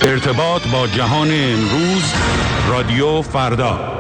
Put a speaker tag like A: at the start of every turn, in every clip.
A: ارتباط با جهان امروز، رادیو فردا.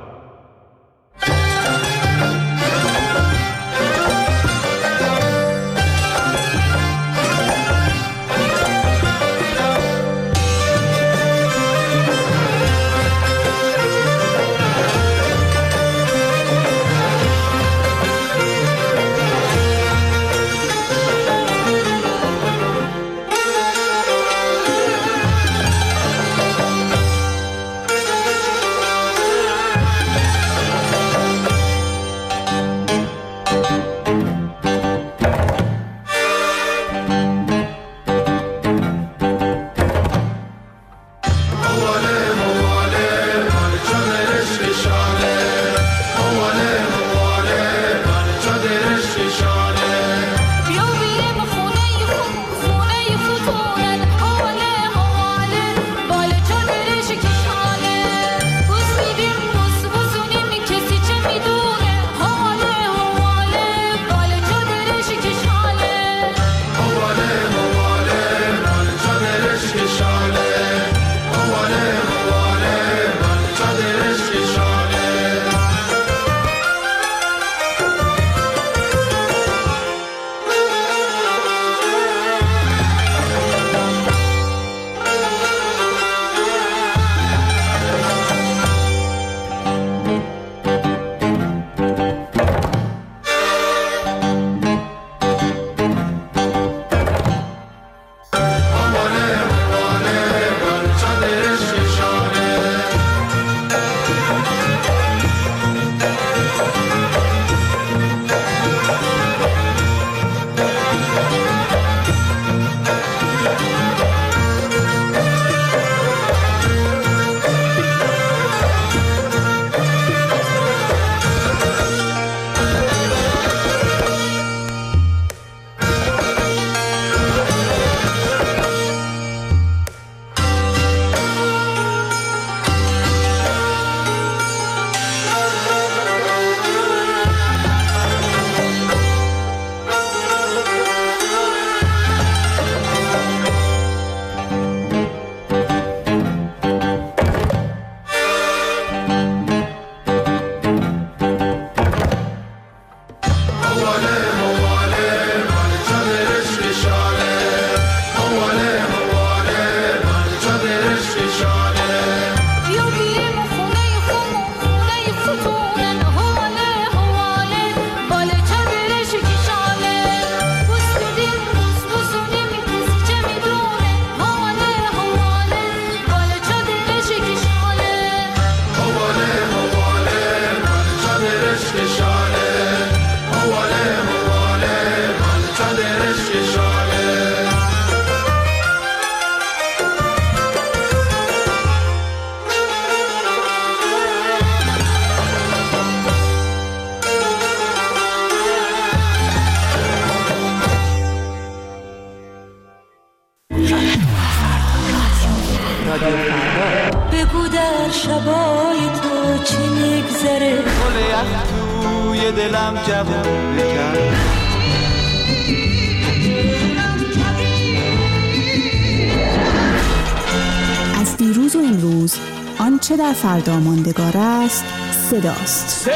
B: بگو در شبای تو چی میگذره،
C: گل یخ توی دلم جوون بکرد.
D: از دیروز و امروز آنچه در فردا ماندگار است صداست.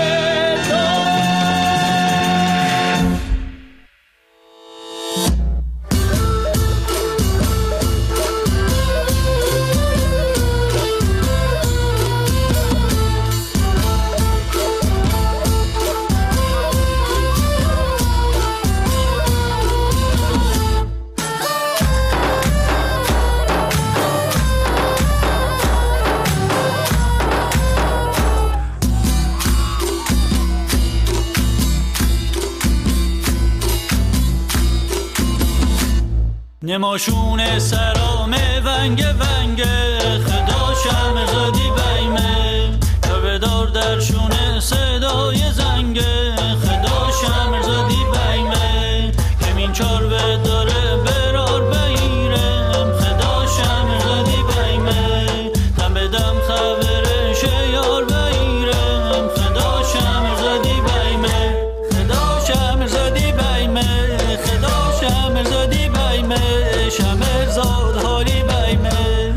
E: نماشون سرام ونگ ونگ خدا شم زادی بیمه تا بدار درشون صدای زنگ خدا شم زادی بیمه کمین چار بداره برار بیرم خدا شم زادی بیمه تم بدم خبرش یار بیرم خدا شم زادی بیمه خدا شم زادی بیمه خدا شم زادی بیمه شمر زاد حالی بیمه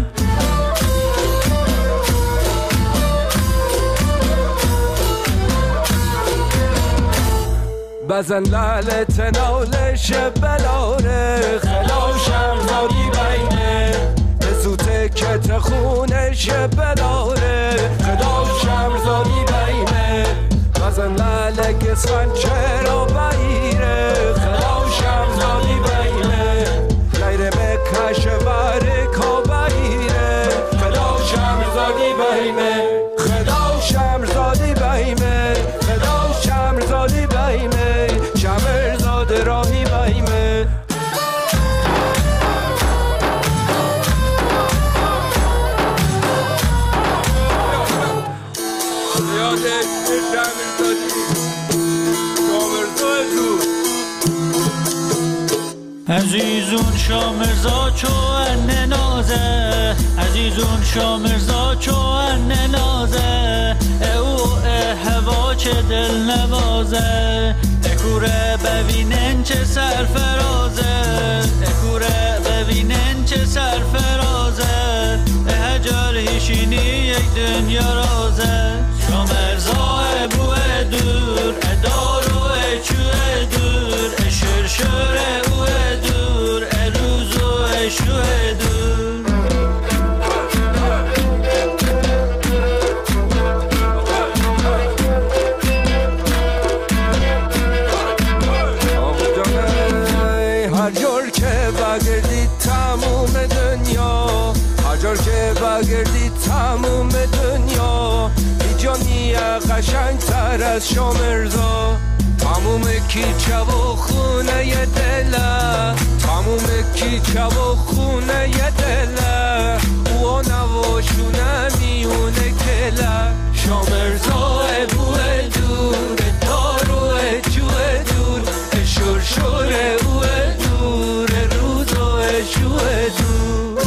F: مزن لالت نالش بلاره خلاشم زادی بینه زوته کت خونش بلاره خلاشم زادی بینه مزن لالک سنچه را بایره خلاشم زادی بینه غیر مکش برکا بایره خلاشم زادی بینه خلاشم زادی بینه خلاشم زادی بینه شمر زاد راهی بینه
E: عزیزون شامرزا چو ان نازه عزیزون شامرزا چو ان نازه او هوا چه دل نوازه اکوره ببینن چه سرفرازه اکوره ببینن چه سرفرازه هجر هیشینی یک دنیا رازه شامرزا بوه دور ادارو چوه دور شرشره اوه دور روزو شوه دور
F: هر جور که بگردی تموم دنیا هر جور که بگردی تموم دنیا ایجانی قشنگ تر از شامرزا تموم کیچه و خونه ی دله تموم کیچه و خونه ی دله او نواشونه میونه کله شامرزا بوه دور داروه جوه دور شرشوره اوه دور روزوه شوه دور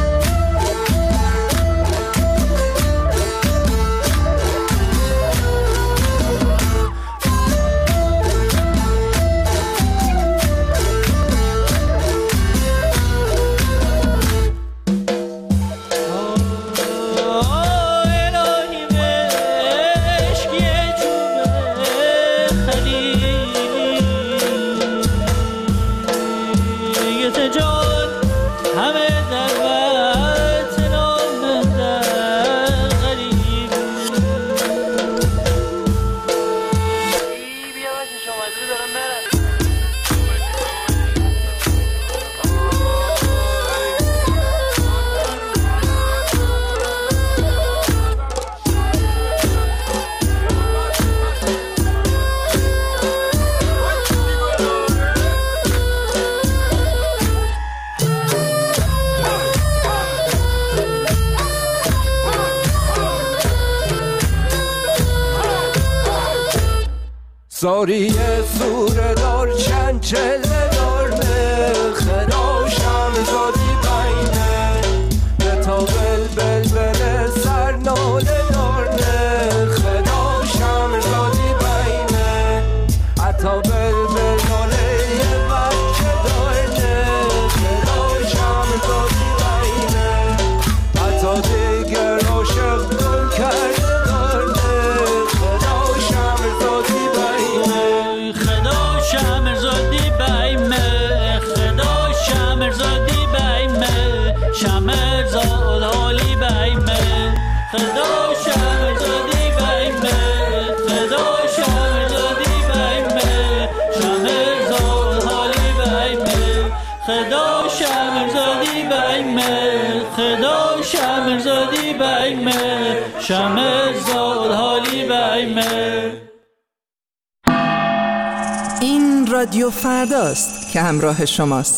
F: زاری سوره دار چند چله دارنه خداشم زادی بینه بتا بل بل سر ناله دارنه خداشم زادی بینه عطا بل ناله یه بچه دارنه خداشم زادی بینه عطا دیگر عاشق گل کرده دارنه خداشم زادی
E: شمرزادی بیمه خدا شمرزادی بیمه شمرزاد حالی بیمه خدا شمرزادی بیمه خدا شمرزادی بیمه شمرزاد حالی بیمه خدا شمرزادی بیمه خدا شمرزادی بیمه شمرزاد حالی بیمه.
G: این رادیو فرداست که همراه شماست.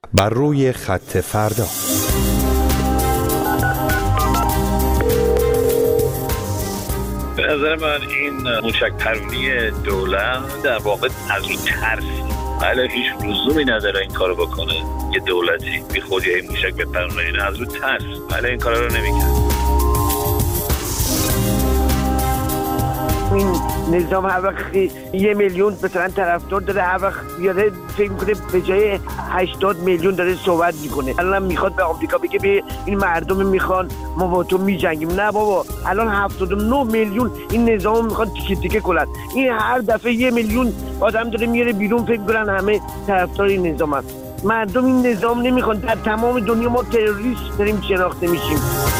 H: بر روی خط فردا.
I: به نظر من این موشک پرونی دولت در واقع از اون ترس، ولی هیچ لزومی نداره این کارو بکنه. یه دولتی بی خودی این موشک بپرونه، این از اون ترس، ولی این کارا رو نمیکنه.
J: این نظام هر وقت 1 میلیون مثلا طرفدار داره، هر وقت بیاره فکر میکنه به جای 80 میلیون داره صحبت میکنه. الان میخواد به آمریکا بگه به این مردم میخوان ما با تو میجنگیم. نه بابا، الان 79 میلیون این نظام میخوان تیکه تیکه کنن. این هر دفعه 1 میلیون آدم داره میاره بیرون، فکر میکنن همه طرفدار این نظام هست. مردم این نظام نمیخوان. در تمام دنیا ما تروریست داریم شناخته میشیم.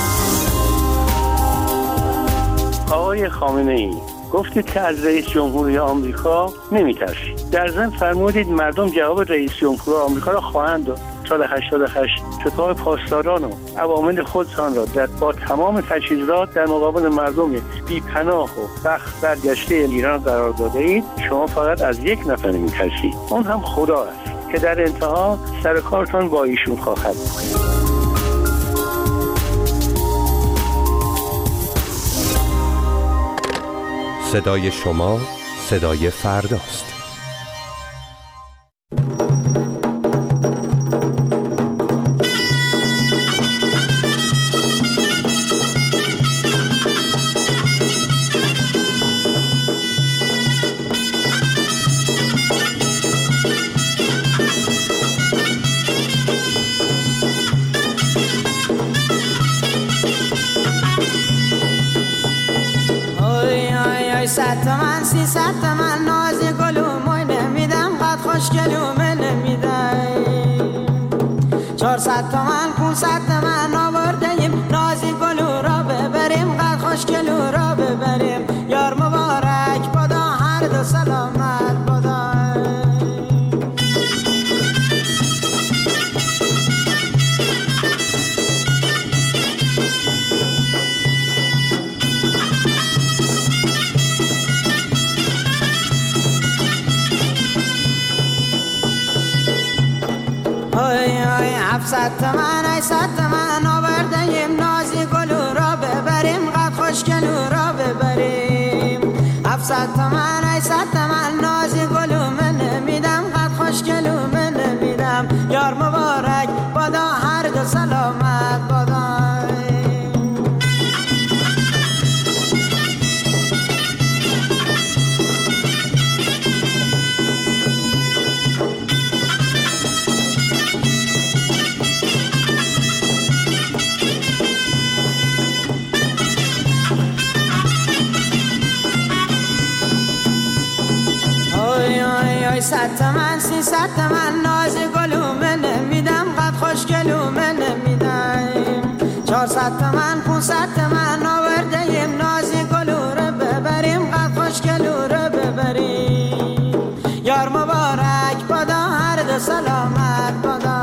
K: آقای خامنه‌ای گفتید که از رئیس جمهوری آمریکا نمی‌ترسید. در ضمن فرمودید مردم جواب رئیس جمهوری آمریکا را خواهند داد. سال 88 سپاه پاسداران و عوامل خودتان را با تمام تجهیزات در مقابل مردم بی‌پناه و سخت برگشته ایران قرار داده اید. شما فقط از یک نفر می‌ترسید، اون هم خدا است که در انتها سر کارتان با ایشون خواهد بود.
H: صدای شما صدای فرداست.
L: صد تومن 300 تومن نازی گلوموی نمیدم، قد خوشگلومه نمیدم. 400 تومن 500 تومن آوردیم نازی گلو را ببریم، قد خوشگلو را ببریم. یار مبارک بادا هر دو سلامت بادا. های 700 تومن 800 تومن آوردیم نازی گلو را ببریم، قد خوشگلو را ببریم. 700 تومن 800 تومن نازی گلو من نمیدم، قد خوشگلو من نمیدم. یار مبارک بادا هر دو سلامت بادا. صد تومن 300 تومن نازی گلومه نمیدم، قد خوشگلومه نمیدم. 400 تومن 500 تومن آوردیم نازی گلو رو ببریم، قد خوشگلو رو ببریم. یار مبارک بادا هر دو سلامت بادا.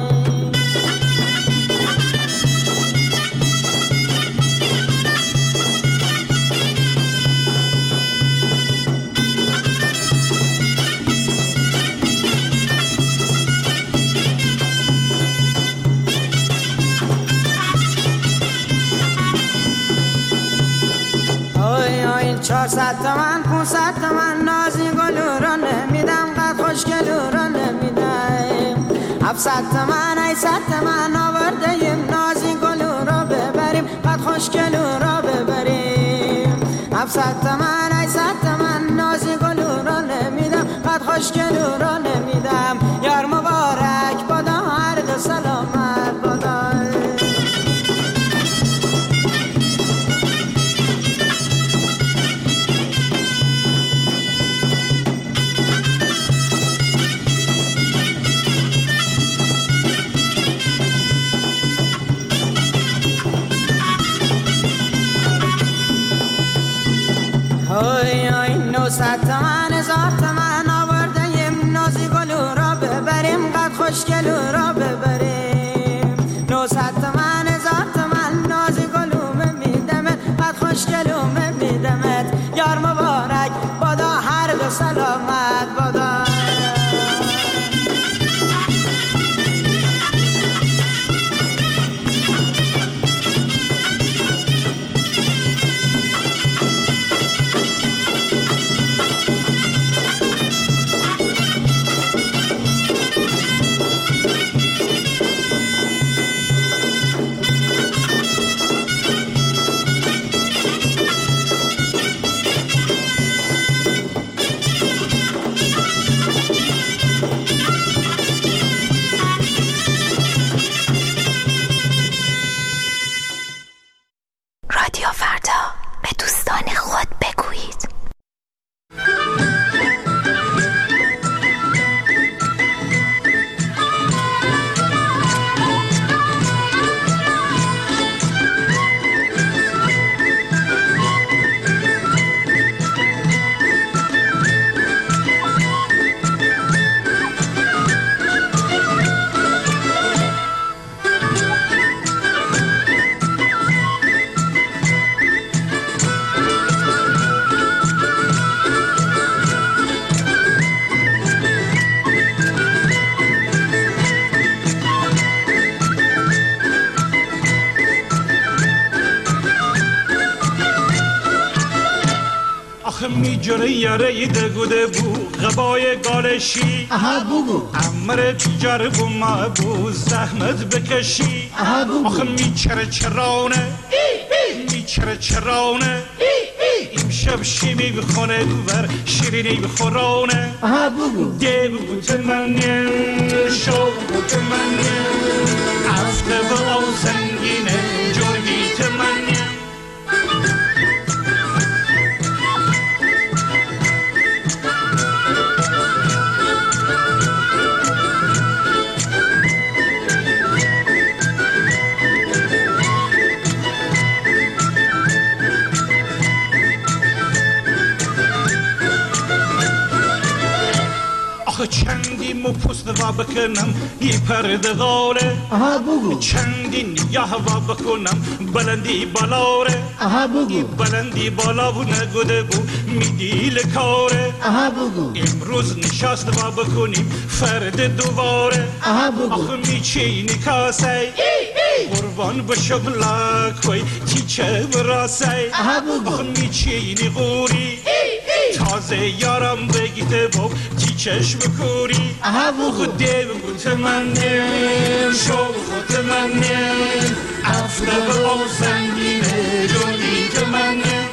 L: های 400 تومن 500 تومن نازی گلو را نمیدم، قد خوشگلو را نمیدم. 700 تومن 800 تومن آوردیم نازی گلو را ببریم، قد خوشگلو را ببریم. 700 تومن 800 تومن نازی گلو را نمیدم، قد خوشگلو را نمیدم. یار مبارک بادا هر دو سلامت بادا. های 900 تومن 1000 تومن آوردیم نازی گلو را ببریم، قد خوشگلو را ببریم. 900 تومن 1000 تومن نازی گلو میدمت، قد خوشگلو میدمت. یار مبارک بادا هر دو سلامت بادا.
A: جره یاره دگوده بو غبای گالشی
M: اها بگو
A: امر تجار بو ما بو زحمت بکشی
M: اها بگو
A: آخه میچره چرانه میچره چرانه امشب شیمی بخونه ور شیرینی بخورانه
M: اها بگو
A: دیو بوت منیم شو بوت منیم افته و آزنگینه جرگیت منیم چندی مو پست و بکنم یه پرده غاره
M: اها بگو
A: چندی نیاه و بکنم بلندی بالاره
M: اها بگو
A: بلندی بالا و نگوده بو میدیل کاره
M: اها بگو
A: امروز نشست و بکنیم فرد دوباره
M: اها بگو
A: آخه میچینی کاسه قربان بشو بلاکوی تیچه براسه
M: اها بگو
A: آخه میچینی غوری تازه یارم بگیده باب تیچش بکوری
M: اها بگو
A: دیو بوت منیم شو خود منیم افته و آزنگینه جونیت منیم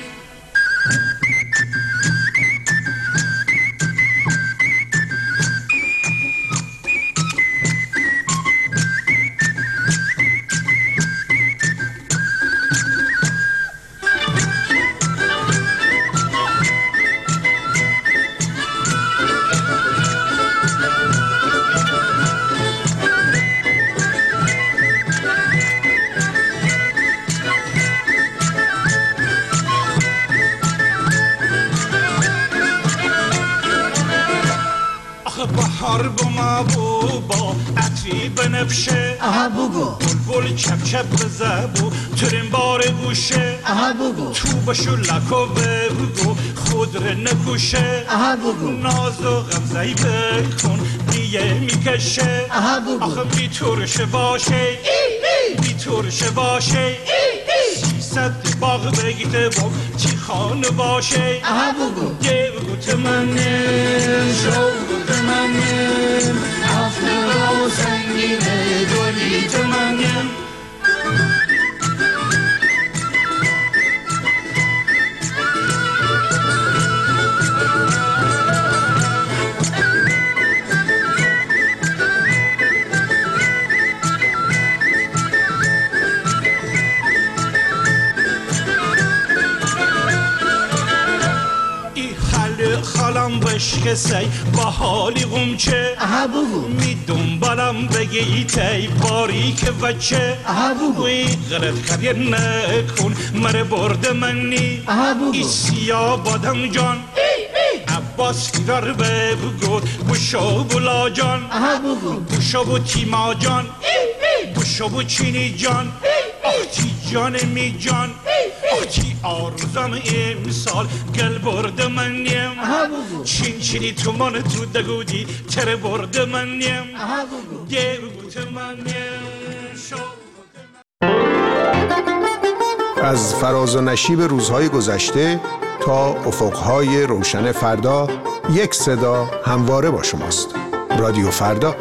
A: بهار بما بو با عطری بنفشه
M: اها بگو
A: بلبل چپ چپ بزبو ترین بار گوشه
M: اها بگو
A: تو بشو لکو بگو خود رو نکوشه
M: اها بگو
A: ناز و غمزهی بکن دیگه میکشه
M: اها بگو
A: آخه بیتورشه باشه بیتورشه باشه 300 باغ بگیده با چی خانه باشه
M: اها بگو
A: دیو گوت منیم شو گوت منیم افته و سنگینه دولیت منیم خالم بشکسی با حالی غمچه
M: اها بگو
A: می دنبالم بگی تی باریک وچه
M: اها بگو
A: وی غلط خریر نکن مره برد منی
M: اها بگو
A: ای سیاه بادم جان عباس فرار بگو بوشو بولا جان
M: اها بگو
A: بوشو بو تیما جان بوشو بو چینی جان آختی جان می جان آختی آرزم امسال گل برد منیم چین چینی تو من تو دگودی تر برد منیم دیو بوت منیم شو
N: از فراز و نشیب روزهای گذشته تا افقهای روشن فردا یک صدا همواره با شماست. رادیو فردا.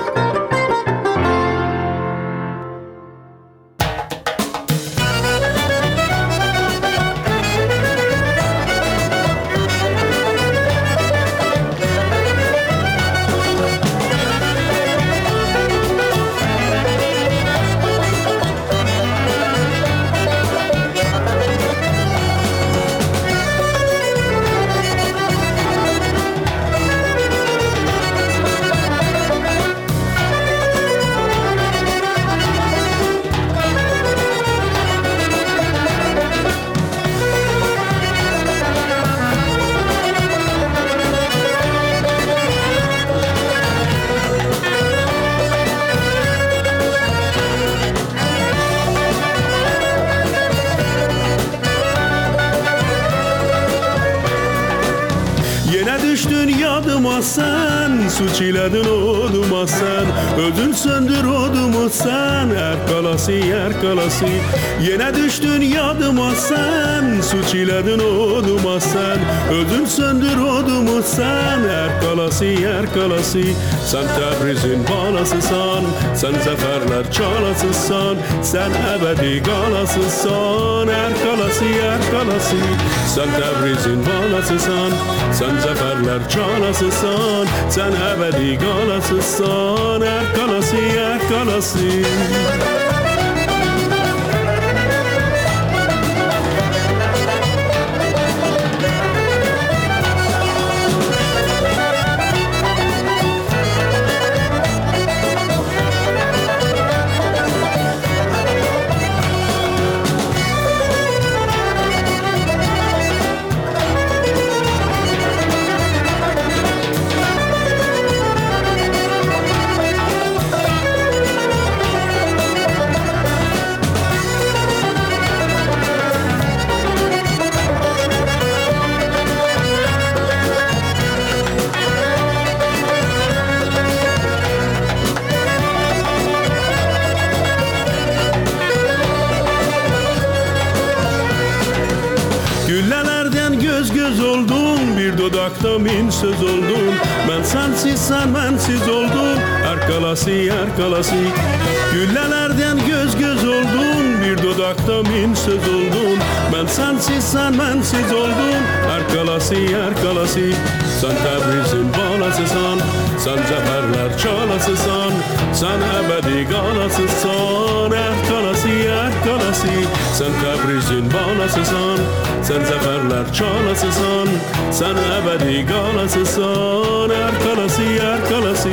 O: Düştün yadıma sen Suçiledin oduma sen, ödün söndür odumu sen. Erkalası erkalası, yine düştün yadıma sen. Suçiledin oduma sen, ödün söndür odumu sen. Erkalası erkalası, sen Tebriz'in balasısan, sen zaferler çalasısan, sen ebedi galasısan. Erkalası erkalası, sen Tebriz'in balasısan, sen zaferler çalasısan, sen ebedi galasısan. Erkalası erkalası. Güllelerden göz göz oldum, bir dudakta min söz oldum. Ben sensiz sen bensiz oldum, erkalası erkalası. Güllelerden göz göz oldum, bir dudakta min söz oldum. Ben sensiz sen bensiz oldum, erkalası erkalası. Sen Tebriz'in balasısan, sen zaferler çalasısan, sen ebedi galasısan. Erkalası erkalası, sen Tebriz'in balasısan, sen zaferler çalasısan, sen ebedi galasısan. Erkalası erkalası.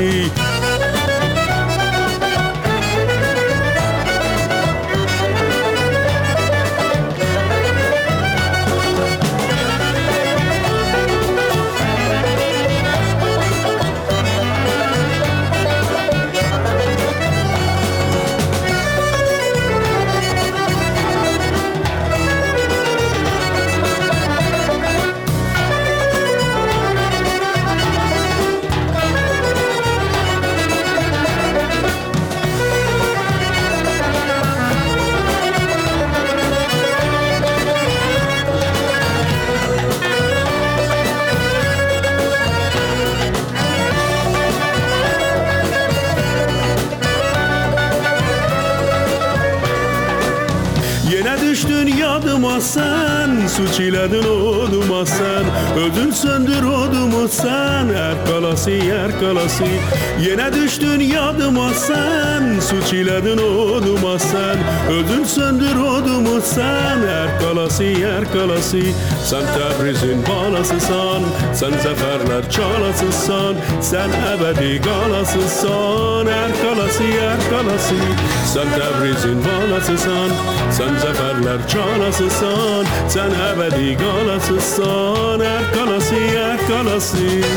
O: Düştün yadıma sen, suçiledin oduma sen. Ödün söndür odumu sen, erkalası erkalası. Yine düştün yadıma sen, suçiledin oduma sen. Ödün söndür odumu sen, erkalası erkalası. Sen Tebriz'in balasısan, sen zaferler çalasısan, sen ebedi galasısan. Erkalası erkalası, sen Tebriz'in balasısan, sen zaferler çalasısan, sen ebedi galasısan. Erkalası erkalası.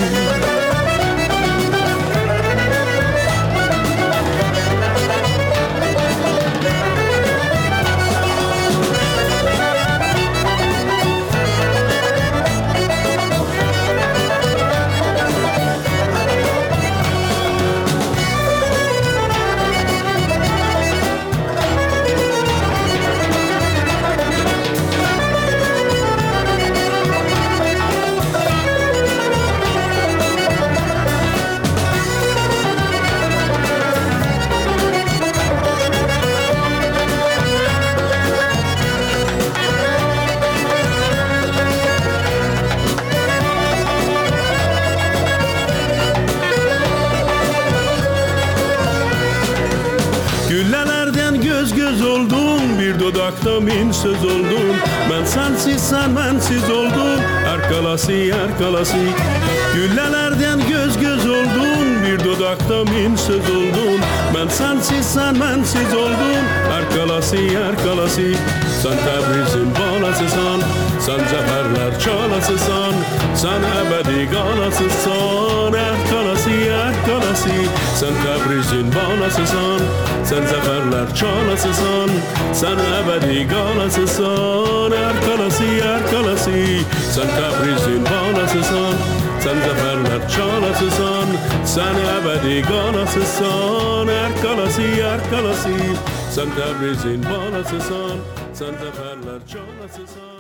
O: Güllelerden göz göz oldum, bir dudakta min söz oldum. Ben sensiz sen bensiz oldum, erkalası erkalası. Güllelerden göz göz oldum, bir dudakta min söz oldum. Ben sensiz sen bensiz oldum, erkalası erkalası. Sen Tebriz'in balasısan, sen zaferler çalasısan, sen ebedi galasısan. Erkalası erkalası, sen Tebriz'in balasısan, sen zaferler çalasısan, sen ebedi galasısan. Erkalası erkalası, sen Tebriz'in balasısan, Sen zaferler çalasısan, sen ebedi galasısan. Erkalasi, sen Tebriz'in balasısan, sen zaferler çalasısan.